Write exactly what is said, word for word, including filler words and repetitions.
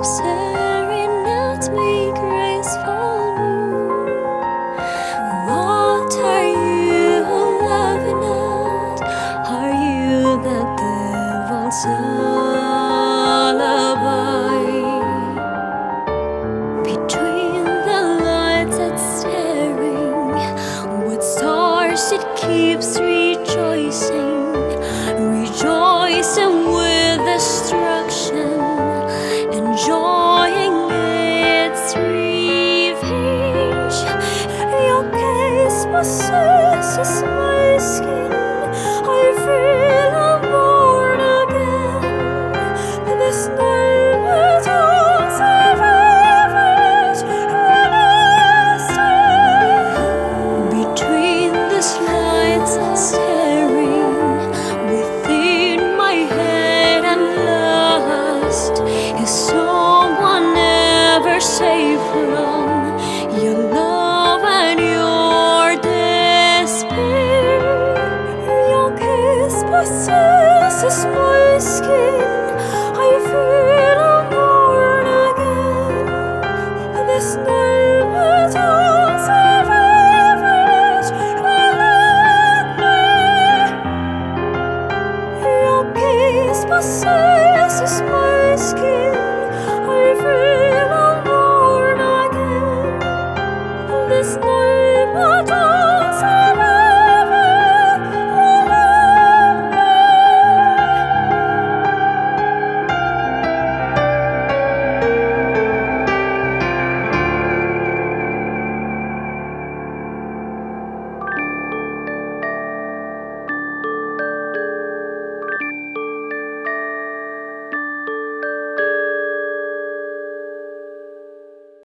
staring at me graceful moon. What are you laughing at? Are you the devil's lullaby? Between the lights it's staring, with stars it keeps rejoicing, rejoicing with destruction, enjoying its revenge. Your gaze possesses my skin. I feel I'm born again. This night my thoughts are vivid and I between these lights staring, within my head and lost. Is someone ever safe from your love and your despair? Your kiss possesses my skin.